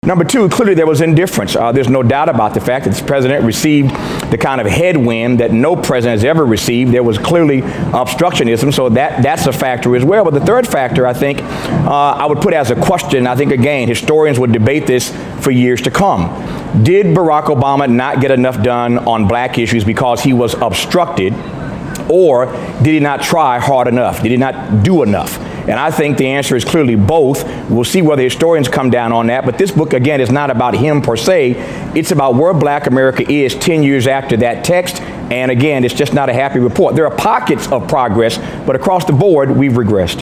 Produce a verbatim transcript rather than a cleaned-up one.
Number two, clearly there was indifference. Uh, there's no doubt about the fact that this president received the kind of headwind that no president has ever received. There was clearly obstructionism, so that, that's a factor as well. But the third factor, I think, uh, I would put as a question. I think, again, historians would debate this for years to come. Did Barack Obama not get enough done on black issues because he was obstructed, or did he not try hard enough? Did he not do enough? And I think the answer is clearly both. We'll see whether historians come down on that. But this book, again, is not about him per se. It's about where Black America is ten years after that text. And again, it's just not a happy report. There are pockets of progress, but across the board, we've regressed.